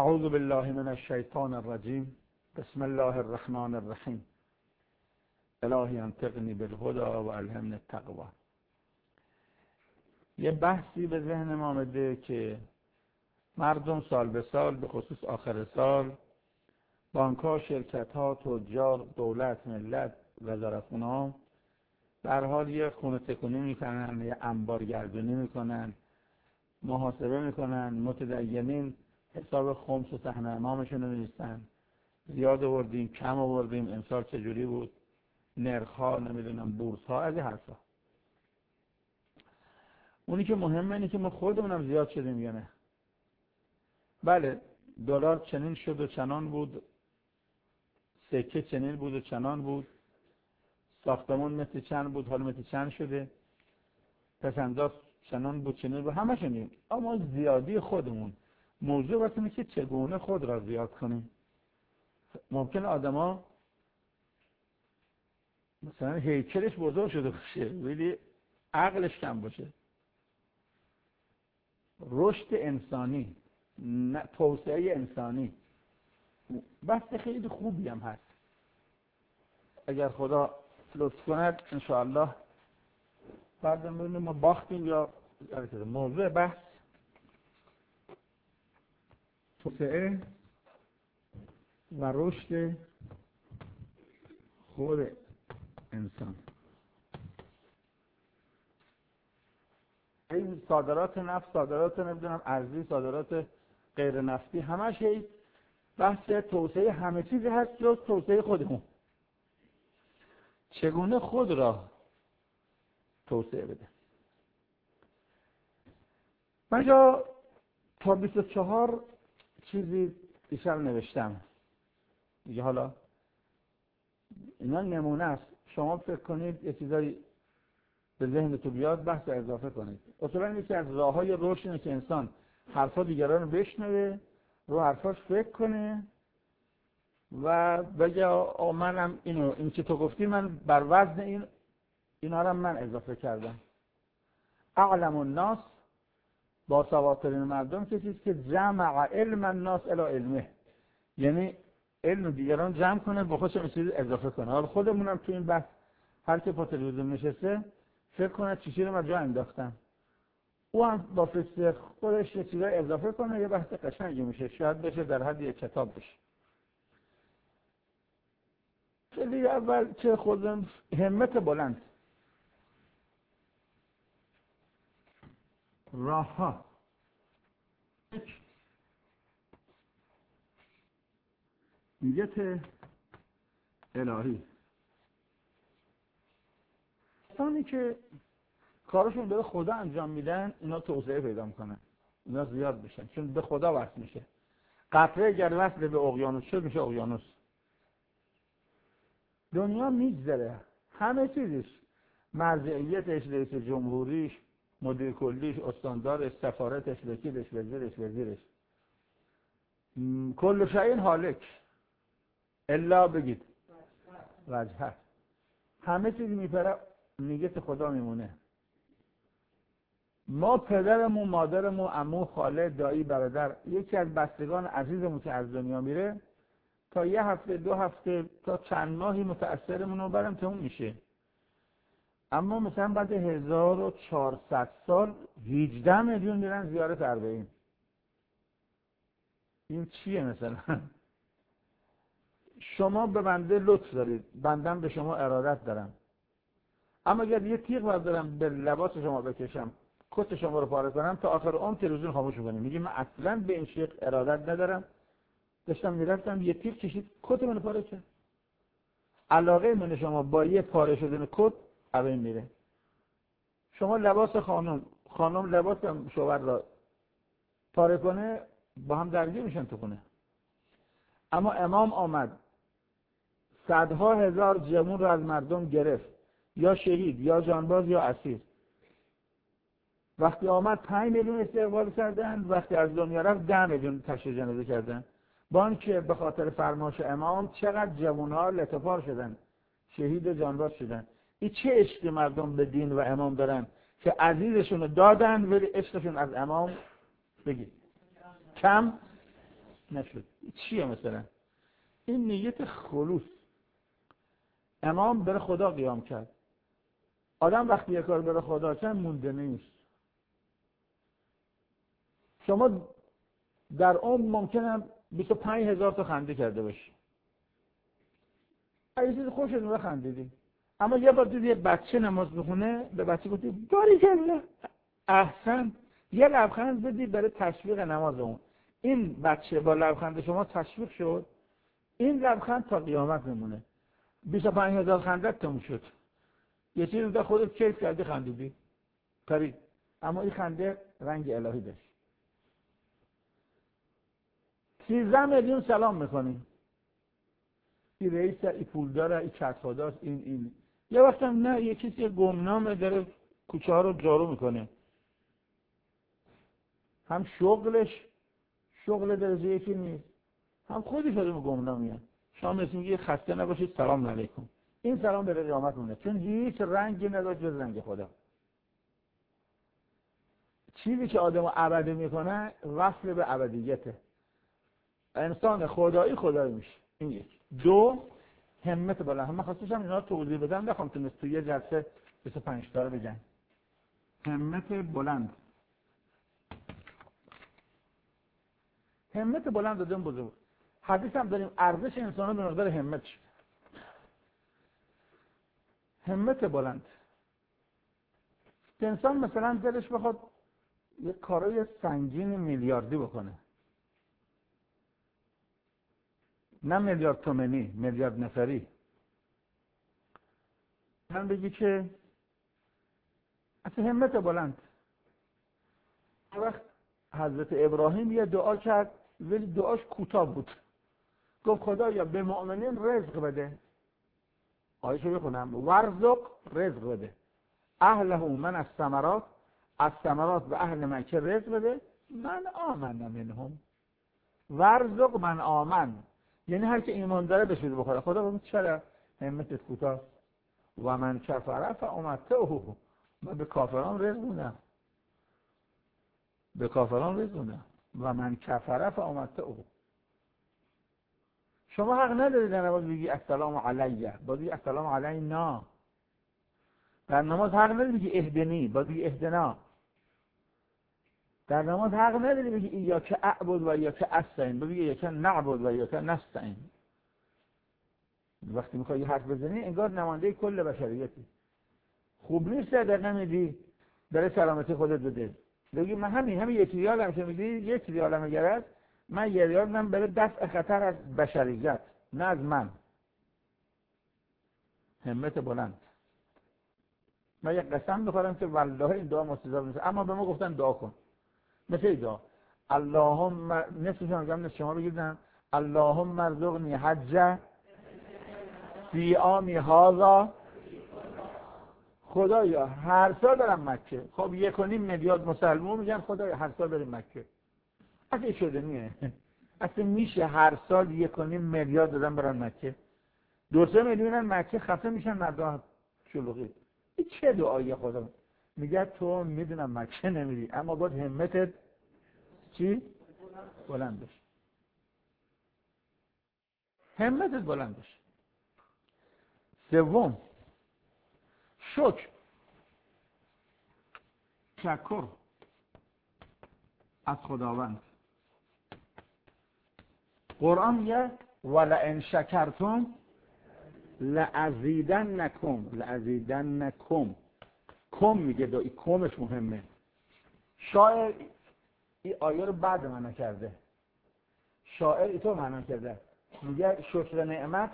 اعوذ بالله من الشیطان الرجیم. بسم الله الرحمن الرحیم. الهی انطقنی بالهدی و الهمنی التقوی. یه بحثی به ذهن ما آمده که مردم سال به سال، به خصوص آخر سال، بانک‌ها، شرکت‌ها، تجار، دولت، ملت، وزارتخونه‌ها به هر حال یه خونه تکونی میکنن، یه انبارگردونی میکنن، محاسبه میکنن، متدینین حساب خمس و صحن امامشون رو می‌نویسن، زیاد آوردیم، کم آوردیم، امسال چجوری بود، نرخ‌ها، نمیدونم بورس‌ها، از این حرفا. اونی که مهمه اینه که ما خودمونم زیاد شدیم یا نه. بله، دلار چنین شد و چنان بود، سکه چنین بود و چنان بود، ساختمون مثل چند بود حالا مثل چند شده، پسنداز چنان بود چنین بود، همه شنیم. اما زیادی خودمون، موضوع وقتی اینه که چگونه خود را زیاد کنیم. ممکن آدما مثلا هیکلش بزرگ شده باشه ولی عقلش کم باشه. رشد انسانی، توسعه انسانی بحث خیلی خوبی هم هست. اگر خدا لطف کند انشاءالله بعد ببینیم ما باختیم یا موضوع بحث توسعه و رشد خود انسان. این صادرات نفت، صادرات نمیدونم ارزی، صادرات غیر نفتی، همش بحث توسعه همه چیزی هست جز توسعه خودمون. چگونه خود را توسعه بده. من جا تا 24 چیزی دیشب نوشتم دیگه. حالا اینا نمونه است، شما فکر کنید یه چیزایی به ذهنتون بیاد بحث اضافه کنید. اصولا یکی از راه‌های رشد اینه که انسان حرفا دیگران رو بشنوه، رو حرفاش فکر کنه و بگه منم این که تو گفتی من بر وزن اینا رو من اضافه کردم. اعلم الناس، با سوادترین مردم کسی که جمع علم الناس الی علمه، یعنی علم دیگران جمع کنه با خودش یه چیزی اضافه کنه. حالا خودمونم تو این بحث هر کی پا تلویزیون نشسته فکر کنه چیزی رو من جا انداختم، او هم با فکر خودش یه چیزی اضافه کنه، یه بحث قشنگی میشه، شاید بشه در حد یک کتاب بشه. خیلی اول که خودم همت بلند، راه‌ها، نیت الهی. کسانی که کارشون به خدا انجام میدن اینا توسعه پیدا میکنن، اینا زیاد بشن، چون به خدا وصل میشه. قطره اگر وصل به اقیانوس شد میشه اقیانوس. دنیا میگذره، همه چیزش، مرجعیتش، رئیس جمهوریش، مدیر کلیش، استاندارش، سفارتش، وکیلش، وزیرش، کل شیء هالک الا بگید وجهه. همه چیز میپره، نیت خدا میمونه. ما پدرمون، مادرمون، عمو، خاله، دایی، برادر، یکی از بستگان عزیزمون که از دنیا میره، تا یه هفته، 2 هفته، تا چند ماهی متأثرمون رو برم تموم میشه. اما مثلا بعد 1400 سال 18 میلیون میرن زیارت اربعین. این چیه مثلا؟ شما به بنده لطف دارید، بندم به شما ارادت دارم، اما اگر یه تیغ بردارم به لباس شما بکشم، کت شما رو پاره کنم، تا آخر عمر تلویزیون خاموش می‌کنیم. میگیم من اصلا به این شیخ ارادت ندارم، داشتم میرفتم یه تیغ کشید کت منو پاره کرد. علاقه من شما با یه پاره شدن کت اوین میره. شما لباس خانم لباس شوهر را پاره کنه، با هم درگیر میشن تو خونه. اما امام آمد، صدها هزار جوان را از مردم گرفت، یا شهید یا جانباز یا اسیر. وقتی آمد 5 میلیون استقبال کردن، وقتی از دنیا رفت 10 میلیون تشییع جنازه کردن. با اینکه به خاطر فرمایش امام چقدر جوان‌ها لطفار شدن، شهید و جانباز شدن. این چه عشقی مردم به دین و امام دارن که عزیزشون رو دادن ولی عشقشون از امام بگید کم نشد. چیه مثلا؟ این نیت خلوص. امام بر خدا قیام کرد. آدم وقتی یک کار بر خدا کرد مونده نیست. شما در عمر ممکنه 25,000 تا خنده کرده باشی. اگه چیز خوشتون رو خندیدی. اما یه بار دیدی یه بچه نماز بخونه، به بچه گفتی باریکلا احسن، یه لبخند بدی برای تشویق نماز اون. این بچه با لبخند شما تشویق شد، این لبخند تا قیامت میمونه. 25,000 خنده تموم شد. یه چیزی در خودت کیف کردی خندیدی پرید، اما این خنده رنگ الهی داشت. 13 میلیون سلام میکنی. این رئیس، این پولداره، این کتخداست، این یه وقت هم نه، یه کسی گمنامه داره کوچه ها رو جارو میکنه. هم شغل درجه یکی نیست، هم خودی شده گمنامیه. شما مثل میگه خسته نباشید سلام علیکم. این سلام به قیامت مونه، چون هیچ رنگی نداشت جز رنگ خدا. چیزی که آدمو ابدی میکنه وصل به ابدیته. انسان خدایی میشه. این یک. دو، همت بالا. من خواستم اینا رو توضیح بدم، نخوام تونست تو یه جلسه 25 تا رو بگم. همت بلند. همت بلند دادن بزرگ. حدیث هم داریم ارزش انسان به مقدار همتش. همت بلند. انسان مثلا دلش بخواد یه کارای سنگین میلیاردی بکنه، نه میلیارد تومانی، میلیارد نفری. من بگی که اصلا همت بلند. وقت حضرت ابراهیم یه دعا کرد ولی دعاش کوتاه بود. گفت خدایا به مؤمنین رزق بده. آیشو بخونم. ورزق رزق بده. اهله من از ثمرات به اهل مکه رزق بده. من آمن منهم. ورزق من آمن، یعنی هر که ایمان داره بهش بده بخوره. خدا گفت چرا همتت کوتاه؟ و من کفر فامتعه. من به کافران رزق میدم. و من کفر فامتعه. شما حق ندارید در نماز بگی السلام علیه، باید بگی السلام علینا. در نماز حق نداری بگی اهدنی، باید بگی اهدنا. در نماز حق نداری بگی ایاک اعبد و ایاک استعین، باید بگی ایاک نعبد و ایاک نستعین. وقتی میخوای حرف بزنی انگار نماینده کل بشریتی. خوب نیست در نمیدی برای سلامتی خودت بده. بگی من همین یک ریالم که میدی، یک ریالم اگر من یه ریال من برای دفع خطر از بشریت، نه از من. همت بلند. من یک قسم میخورم که والله این دعا مستجاب نیست، اما به ما گفتن دعا کن. مثل دعا اللهم، نصفشان میگم نصف شما بگیدن، اللهم ارزقنی حج فی عامی هذا. خدایا هر سال برم مکه. خب 1.5 میلیارد مسلمان میگن خدایا هر سال بریم مکه. اصلا شده نیه. اصلا میشه هر سال 1.5 میلیارد دادن برن مکه؟ 2-3 میلیون مکه خفه میشن مردم شلوغی. این چه دعایی خدا؟ میگه تو میدونم مکه نمیری، اما باید همتت چی؟ بلند بشه. همتت بلند بشه. سوم، شکر. شکر از خداوند. قرآن میگه ولئن شکرتم لازیدنکم. کم میگه دو، این کمش مهمه. شاعر این آیه رو بعد معنا کرده. شاعر اینطور معنا کرده، میگه شکر نعمت.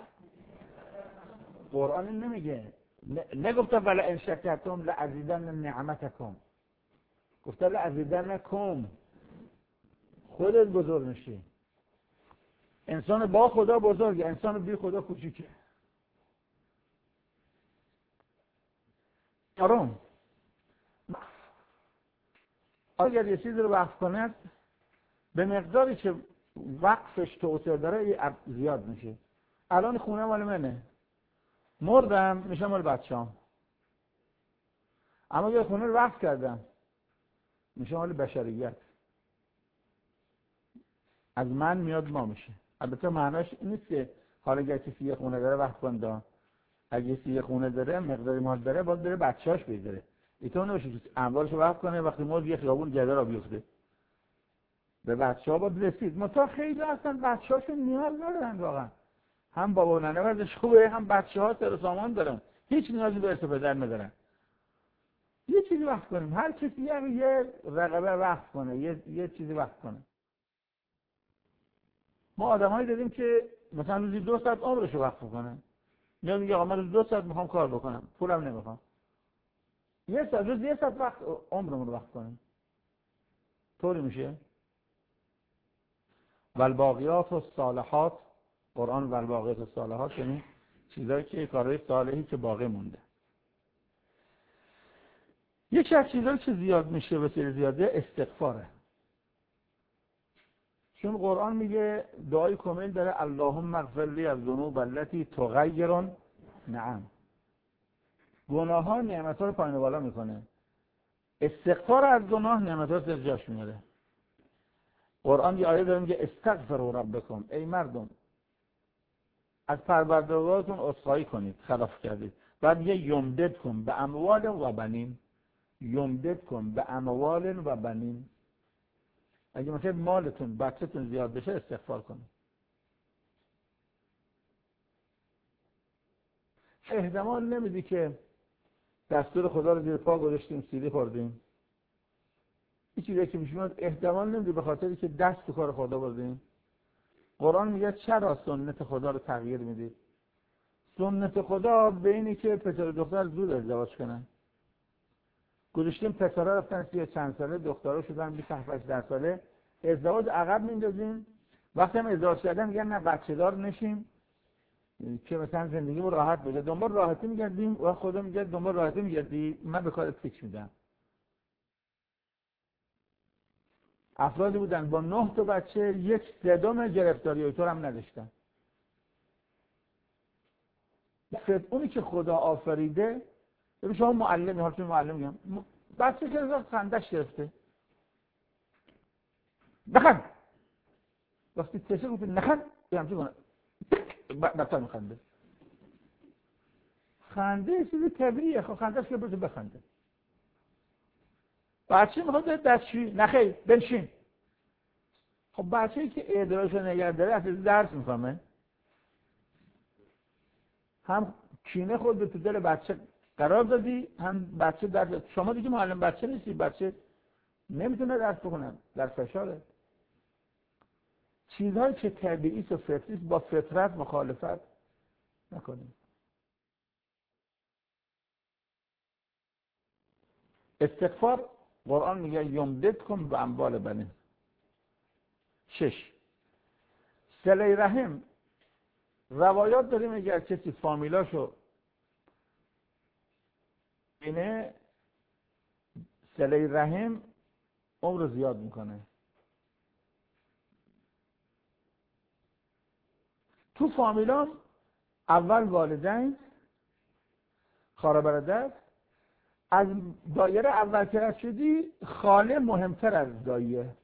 قرآن نمیگه، نگفته ولئن شکرتم لازیدن نعمتکم، گفته لازیدنکم. خودت بزرگ میشی. انسان با خدا بزرگه، انسان بی خدا کوچیکه. چهارم، اگر یه چیزی رو وقف کنه به مقداری که وقفش توسعه داره زیاد میشه. الان خونه مال منه، مردم میشه مال بچه‌ام. اما یه خونه رو وقف کردم میشه مال بشریت. از من میاد ما میشه. البته معناش این نیست که حالا اگه کسی یه خونه داره وقت کنده، اگه کسی یه خونه داره مقداری مال داره باید بره بچه‌اش بگیره. اینطور نمیشه که اموالشو وقت کنه وقتی مرد یه خیابون جده را بیفته. به بچه‌ها باید رسید. متا خیلی اصلا بچه‌هاشون نیاز ندارن واقعا. هم بابا و ننه وضعش خوبه، هم بچه‌ها سر و سامان دارن. هیچ نیازی به ارث پدر ندارن. یه چیزی وقت کنیم. هر کسی یه رقبه وقت کنه، یه چیزی وقت کنه. ما آدمایی داریم که مثلا روزی 2 ساعت عمرشو وقت کنه. میاد میگه آقا من روز 2 ساعت میخوام کار بکنم، پولم نمیخوام. روز یه ساعت وقت عمرمون رو وقت کنیم. طوری میشه. والباقیات الصالحات، قرآن والباقیات الصالحات یعنی چیزایی که کارهای صالحی که باقی مونده. یکی از چیزایی که زیاد میشه به طور زیاده استغفاره. چون قرآن میگه دعای کامل داره اللهم اغفر لی الذنوب التي تغیر نعم. گناه‌ها نعمت‌ها رو پایین و بالا میکنه. استغفار از گناه نعمت‌ها رو جاش میاره. قرآن یه آیه داره میگه استغفروا ربکم، ای مردم از پروردگارتون عذرخواهی کنید خلاف کردید. بعد میگه یمددکم به اموال و بنین، یمددکم به اموال و بنین. اگه مثلا مالتون بچه‌تون زیاد بشه استغفار کنید. احتمال نمیدی که دستور خدا رو زیر پا گذاشتیم سیلی خوردیم. این چیزی که میشود احتمال نمیدی به خاطری که دست تو کار خدا بردیم. قرآن میگه چرا سنت خدا رو تغییر میدید؟ سنت خدا به اینه که پسر و دختر زود ازدواج کنن. گذاشتیم پسرها رفتن 30 چند ساله، دخترها شدن 27 ساله، ازدواج عقب میندازیم. وقتی هم ازدواج کردن میگن نه بچه دار نشیم که مثلا زندگیمون راحت بشه. دنبال راحتی میگردیم و خدا میگه دنبال راحتی میگردی، من به کارت فکر میدم. افرادی بودن با 9 تا بچه 1/3 گرفتاری طور هم نداشتن. اونی که خدا آفریده، ببین شما معلمی، حالا چون معلم میگم، بچه که از خندش گرفته بخند، وقتی تشه گفت نخند بگم چی کنه بطور میخنده. خنده چیزی طبیعیه، خب خندش که بشه بخنده. بچه میخواد دستشویی، نخیر بنشین. خب بچه‌ای که ادراکش نگه داره اصلا درس میفهمه. هم کینه خود به تو دل بچه قرار دادی، هم بچه درد. شما دیگه معلم بچه نیستی، بچه نمیتونه درس بخونه، در فشاره. چیزهایی که طبیعی و فطری با فطرت مخالفت نکنیم. استغفار قرآن میگه یمددکم به اموال بنین. 6 صله رحم. روایات داریم اگر کسی فامیلاشو اینه صله رحم عمر زیاد میکنه. تو فامیلام اول والدین، خواهر برادر، از دایره اول که رد شدی خاله مهمتر از داییه.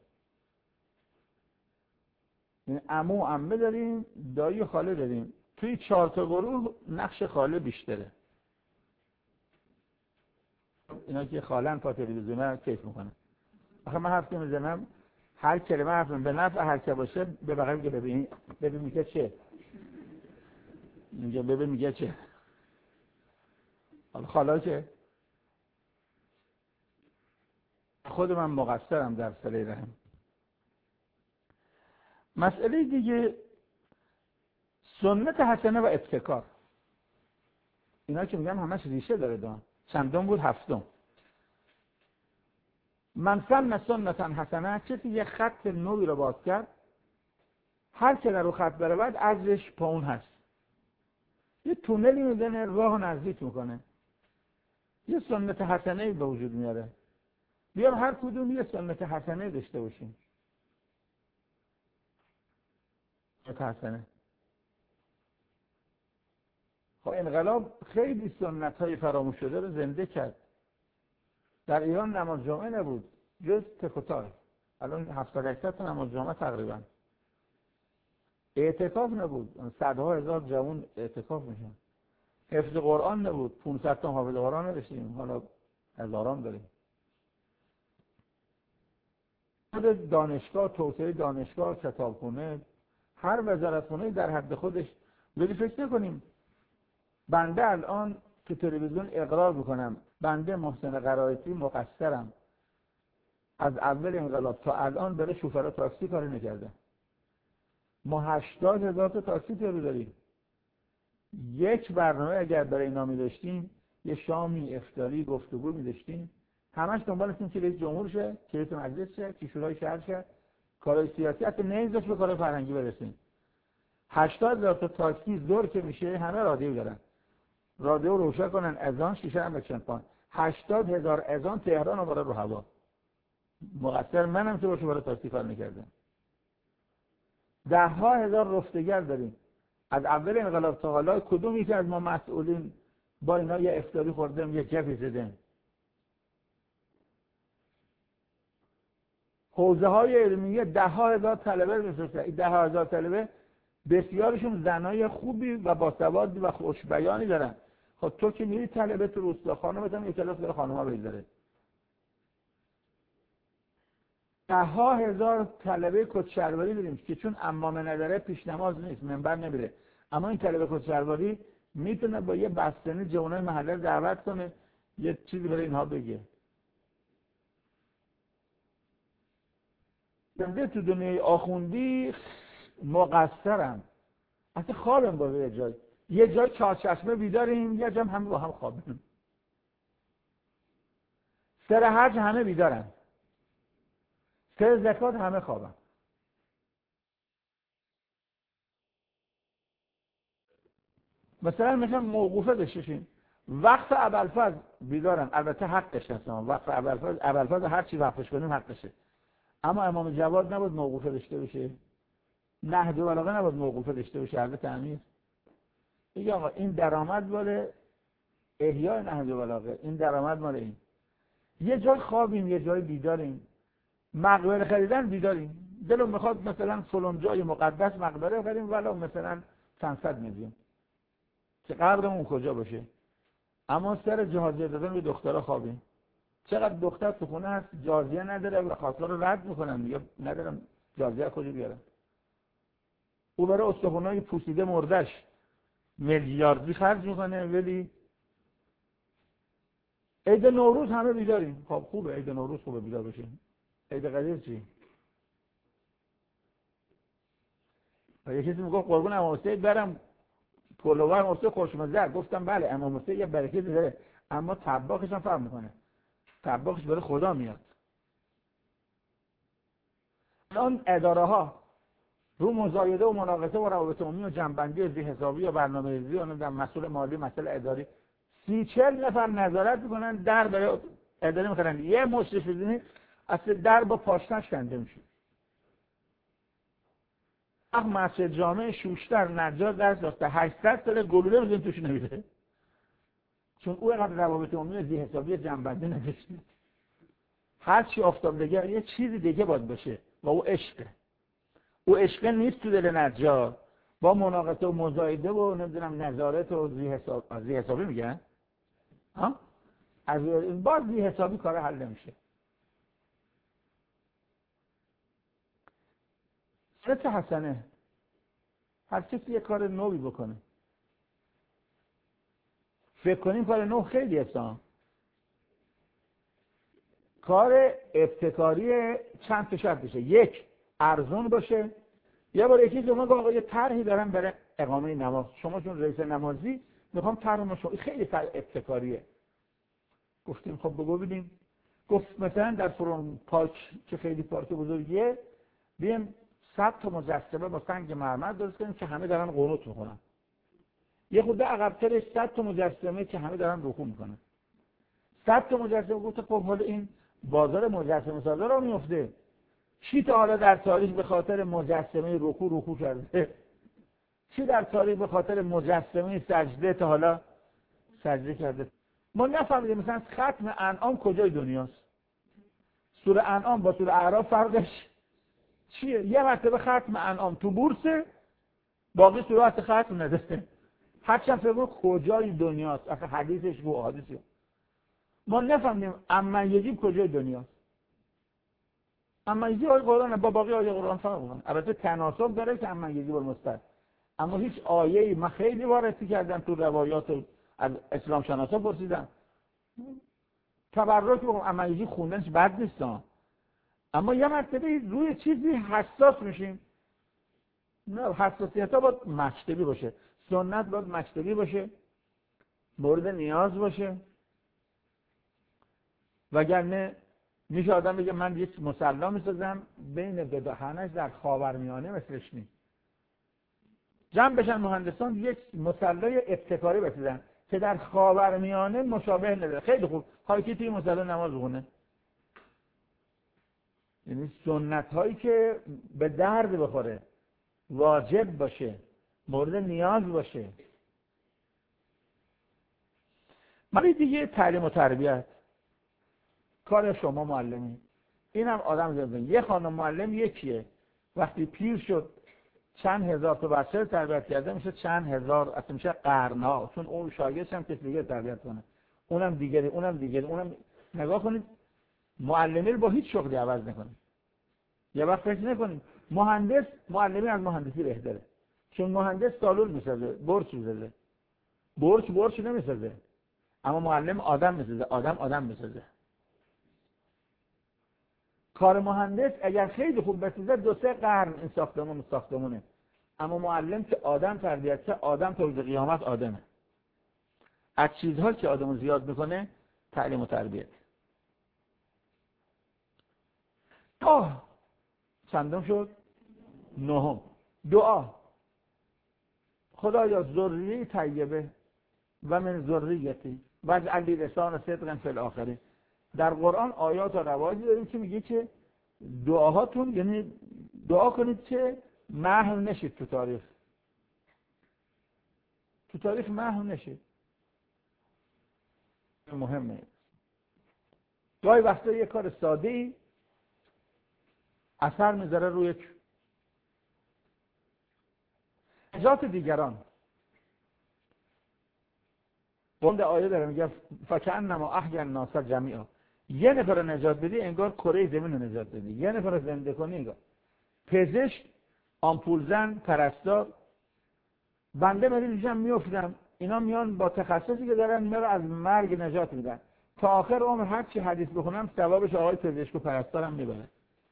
یعنی عمو و عمه داریم، دایی و خاله داریم. توی 4 تا گروه نقش خاله بیشتره. اینا که خالن تا تلویزیون کیف میکنن. آخه من حرف میزنم هر کلمه حرفم به نفع هر که باشه به بقیه میگه ببین میگه چه؟ میگه ببین میگه چه؟ حالا خالا چه؟ خود من مقصرم در صله رحم. مسئله دیگه سنت حسنه و ابتکار. اینا که میگم همش ریشه داره دان. چندم بود؟ 7. من سن سنتا حسنه، کسی یه خط نوی رو باز کرد، هر که در رو خط بره بعد ازش پا اون هست. یه تونلی میزنه، راه نزدیک میکنه، یه سنت حسنه به وجود میاره. بیام هر کدوم یه سنت حسنه داشته باشیم. سنت حسنه. خب انقلاب خیلی سنت های فراموش شده رو زنده کرد. در ایران نماز جمعه نبود جز تک و تار. الان 700-800 تا نماز جمعه تقریبا. اعتکاف نبود، صدها هزار جوان اعتکاف میشن. حفظ قرآن نبود، 500 تا حافظ قرآن نداشتیم، حالا هزاران داریم. دانشگاه، توسعه دانشگاه، کتابخونه، هر وزارتخونه در حد خودش. ولی فکر نکنیم بنده الان تو تلویزیون اقرار میکنم بنده محسن قرائتی مقصرم، از اول انقلاب تا الان برای شوفر تاکسی کاری نکرده. ما 80,000 تا تاکسی تهران داریم. یک برنامه اگر برای اینا می‌داشتیم، یه شامی افطاری گفتگو می‌داشتیم، همش دنبالشیم که رئیس جمهور شه، که رئیس مجلس شه، که شورای شهر شه، کارهای سیاسی حتی نمیذاش به کار فرهنگی برسیم. 80,000 تا تاکسی زور که میشه همه رادیو دارن. رادیو روشن کنن، اذان شیشه هم بکشن پایین. 80,000 اذان تهران رو برای رو هوا. مقصر منم که باشه برای تاکسی کار نکردم. 10,000 رفتگر داریم. از اول انقلاب تا حالا کدوم یکی از ما مسئولین با اینا یه افطاری خوردیم، یه کفی زدیم؟ حوزه های علمیه 10,000 طلبه میفرسته. این 10,000 طلبه بسیارشون زنای خوبی و باسوادی و خوشبیانی دارن. خب تو که میری طلبه تو روستا خانم بتونم یک کلاس برای خانم‌ها بگذاره. 10,000 طلبه کدشلواری داریم که چون عمامه نداره پیش نماز نیست، منبر نمیره. اما این طلبه کدشلواری میتونه با یه بستنی جوانای محله دعوت کنه، یه چیزی برای اینها بگه. بنده تو دنیای آخوندی مقصرم. اصلا خوابم باشه یه جای چهارچشمه بیداریم، یه جا همه با هم خوابیم. سر حج همه بیدارن، سر زکات همه خوابن. مثلا موقوفه داشتیم وقت ابوالفضل بیدارن، البته حقش هست، وقت ابوالفضل هر چی وقفش کنیم حقشه. اما امام جواد نباید موقوفه داشته باشه، نهج البلاغه نباید موقوفه داشته باشه، حضرت امیر میگه آقا این درآمد مال احیای نهج البلاغه، این درآمد مال این. یه جای خوابیم، یه جای بیداریم. مقبره خریدن بیداریم، دلم میخواد مثلا فلان جای مقدس مقبره خریدیم ولو مثلا چند صد میلیون که قبرمون کجا باشه. اما سر جهازیه دادن به دخترها خوابیم. چقدر دختر تو خونه هست جازیه نداره و خواستار رو رد میکنن، میگه ندارم جازیه کجا بیارم. او برای استخونای پوسیده مردش میلیاردی خرج میکنه. ولی عید نوروز همه بیداریم. خب خوبه عید نوروز، خوبه بیدار بشیم. عید قدیر چی؟ یه کسی میگه قربون امام حسین برم پلوار امام حسین خوشمزه. گفتم بله امام حسین یه برکتی داره، اما طباخش هم فرق میکنه. طباخش برای خدا میاد. الان اداره ها رو مزایده و مناقصه و روابط عمومی و جنبندی و ذی‌حسابی و برنامه‌ریزی و مسئول مالی، مسئول اداری 30-40 نفر نظارت میکنن، در برای اداره میکنن. یه مشرف دیدین اصلا در با پاشنش کنده میشه. مسجد جامع شوشتر نجار درس داشته 800 سال گلوله میزنه توش نمیده، چون او اینقدر روابط عمومی ذی‌حسابی جنبندی نداشته. هر چی آفتابنگر یه چیزی دیگه باید باشه و او عشقه. او عشق نیست تو دل نجار، با مناقصه و مزایده و نمیدونم نظارت و ذی‌حسابی میگن از باز ذی‌حسابی کار حل نمیشه. سنت حسنه، هر کسی یه کار نوی بکنه. فکر کنیم کار نو خیلی هستم. کار ابتکاری چند تا شرط بشه. یک، ارزون باشه. یه بار یکی شما گفت آقا یه طرحی دارم برای اقامه نماز، شما چون رئیس نمازی میخوام طرح شما خیلی طرح ابتکاریه. گفتیم خب بگو ببینیم. گفت مثلا در فرون پارک که خیلی پارک بزرگیه بیم 100 تا مجسمه با سنگ مرمر درست کنیم که همه دارن قنوت میکنن. یه خورده عقب‌ترش 100 تا مجسمه که همه دارن رکوع میکنن. 100 تا مجسمه. گفت خب حالا این بازار مجسمه سازا رو میفته. چی تا حالا در تاریخ به خاطر مجسمه رکوع کرده؟ چی در تاریخ به خاطر مجسمه سجده تا حالا سجده کرده؟ ما نفهمیدیم مثلا ختم انعام کجای دنیاست. سوره انعام با سوره اعراف فرقش چیه؟ یه مرتبه ختم انعام تو بورسه، باقی صورت ختم نداره. هرچند فکر کجای دنیاست، اصلا حدیثش و حدیثی ما نفهمیم. اما یجیب کجای دنیاست؟ اما یجیب آیه قرآن با باقی آیه قرآن فرق می‌کنه. البته تناسب داره که اما یجیب المستر، اما هیچ آیه‌ای من خیلی وارد کردم تو روایات از اسلام شناسا پرسیدم تبرک بگم اما یجیب خوندنش بد نیست، اما یه مرتبه روی چیزی حساس میشیم. نه، حساسیت ها باید مکتبی باشه، سنت باید مکتبی باشه، مورد نیاز باشه، وگرنه میشه آدم بگه من یک مصلا میسازم بین بداهنش در خاورمیانه مثلش نیست. جمع بشن مهندسان یک مصلای ابتکاری بسازن که در خاورمیانه مشابه نداره. خیلی خوب، حالا کی توی مصلا نماز بخونه؟ یعنی سنت هایی که به درد بخوره، واجب باشه، مورد نیاز باشه. ولی دیگه تعلیم و تربیت کار شما معلمی. اینم آدم زندگی. یه خانم معلم یکیه، وقتی پیر شد چند هزار تا بچه رو تربیت کرده میشه چند هزار، اصلا میشه قرنها، چون اون شاگردش هم کسی دیگه تربیت کنه، اونم دیگری، اونم دیگری، اونم. نگاه کنید معلمی رو با هیچ شغلی عوض نکنید. یه وقت فکر نکنید مهندس معلمی از مهندسی بهتره، چون مهندس سالون میسازه، برج میسازه، برج نمیسازه، اما معلم آدم میسازه، آدم میسازه. کار مهندس اگر خیلی خوب بسازه 2-3 قرن این ساختمونه، اما معلم که آدم تربیت چه آدم تا روز قیامت آدمه. از چیزهایی که آدمو زیاد میکنه تعلیم و تربیت. چندم شد؟ 9. دعا. خدایا ذریه طیبه و من ذریتی واجعل لی لسان صدق فی الاخره. در قرآن آیات و روایتی داریم که میگه که دعاهاتون، یعنی دعا کنید که محو نشید تو تاریخ محو نشید. مهمه. گاهی وقتا یه کار ساده‌ای اثر میذاره روی یک نجات دیگران. بند آیه داره میگه فکأنما احیا الناس جمیعا. یه نفر رو نجات بدی انگار کره زمین رو نجات بدی. یه نفر رو زنده کنی انگار. پزشک، آمپول زن، پرستار، بنده مریضشم میافتم، اینا میان با تخصصی که دارن میره از مرگ نجات میدن. تا آخر عمر هر چی حدیث بخونم ثوابش آقای پزشک و پرستارم میبره.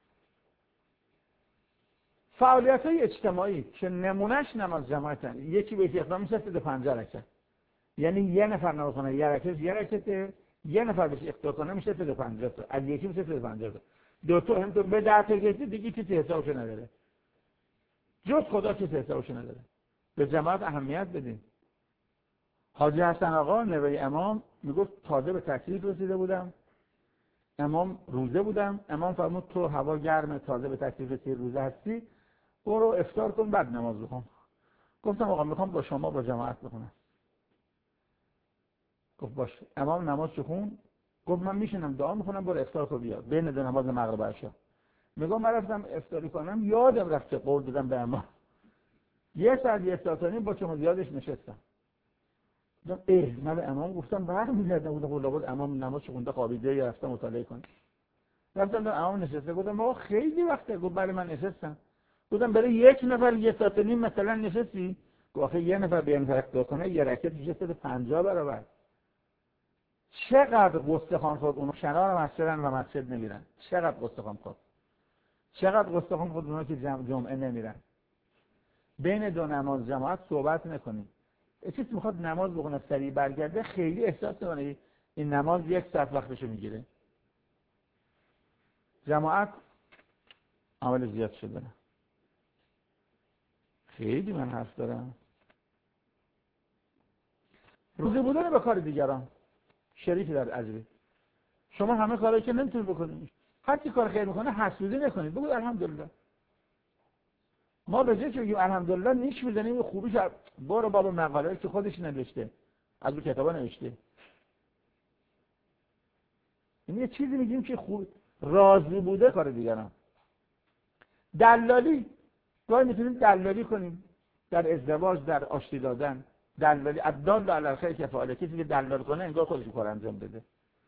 فعالیت‌های اجتماعی که نمونهش نماز جماعتن. یکی به اقدام میشه 50 رکعت. یعنی یه نفر نماز کنه یه رکعت، یه نفر بهش اقتدا کنه میشه 50 تا. از یکی میشه 50 تا. دو تا هم تو به در کسی دیگه کسی حسابش نداره. جز خدا کسی حسابش نداره. به جماعت اهمیت بدین. حاجی حسن آقا نوه امام میگفت تازه به تکلیف رسیده بودم. امام روزه بودم. امام فرمود تو هوا گرمه، تازه به تکلیف رسیدی، روزه هستی، برو افطار کن بعد نماز بخون. گفتم آقا میخوام با شما با جماعت بخونم. گفت باشه. امام نماز خون. گفت من میشینم دعا میکنم برو افطار کن بیا بین دو نماز مغرب و عشا. میگم من رفتم افطاری کنم یادم رفت قول دادم به امام. یه ساعت یه ساعت با چون زیادش نشستم. گفتم من به امام گفتم برمیگردم بود امام نماز خونده خوابیده یا رفتم مطالعه کنم. رفتم به امام نشسته گفتم آقا خیلی وقته. گفت بله من نشستم. گفتم برای یک نفر یه ساعت نیم مثلا نشستی؟ گفت آخه یه نفر بیان فرق کنه یه رکعت میشه 50 برابر. چقدر گستخوان خود اونو کنار مسجدن و مسجد نمیرن. چقدر گستخوان خود اونها که جمعه نمیرن. بین دو نماز جماعت صحبت نکنیم. چیزی میخواد نماز بخونه سریع برگرده خیلی احساس نکنه این نماز 1 ساعت وقتشو میگیره. جماعت عمل زیاد شده. خیلی من حرف دارم. روزه بودن به کار دیگران. شریفی در عجبی. شما همه کارایی که نمیتونید بکنید. هر کی کار خیر میکنه حسودی نکنید. بگید الحمدلله. ما به جای که بگیم الحمدلله نیش میزنیم خوبیش برو بابا مقاله‌ای که خودش نوشته. از اون کتابا نوشته. این یه چیزی میگیم که خوب راضی بوده کار دیگران. دلالی. گاهی میتونیم دلالی کنیم. در ازدواج، در آشتی دادن، دلالی، الدال علی الخیر کفاعله. کسی که دلال کنه انگار خودش کار انجام بده.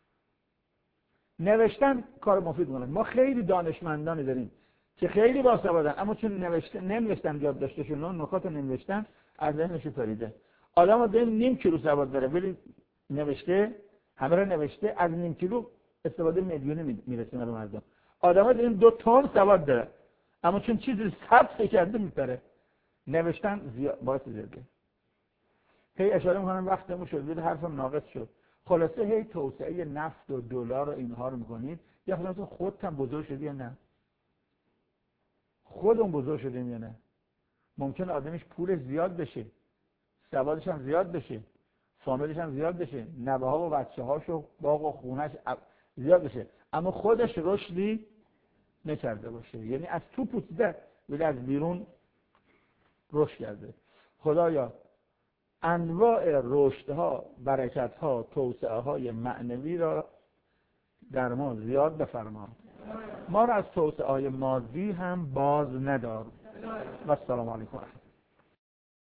نوشتن کار مفید کنه. ما خیلی دانشمندانی داریم که خیلی باسوادن، اما چون ننوشتن یاد داشتهشون نکات ننوشتن از ذهنش پریده. آدمو داریم نیم کیلو سواد داره ولی نوشته، همه رو نوشته، از نیم کیلو استفاده میلیونی میرسونه به مردم. آدمو داریم 2 تن سواد داره اما چون چیزی ثبت کرده میپره. نوشتن باعث زیاده. هی اشاره میکنم وقتمون شد، ولی حرفم ناقص شد. خلاصه هی توسعه نفت و دلار و اینها رو میکنید. یا خودت هم بزرگ شدی یا نه؟ خودمون بزرگ شدیم یا نه؟ ممکنه آدمش پول زیاد بشه، سوادش هم زیاد بشه، فامیلش هم زیاد بشه، نوه‌ها و بچه‌هاش و باغ و خونه‌اش زیاد بشه، اما خودش رشدی نکرده باشه. یعنی از تو پوسیده ولی از بیرون رشد کرده. خدایا انواع رشدها، برکت‌ها، توسعه‌های معنوی را در ما زیاد بفرما. ما را از توسعه‌های مادی هم باز ندار. و السلام علیکم.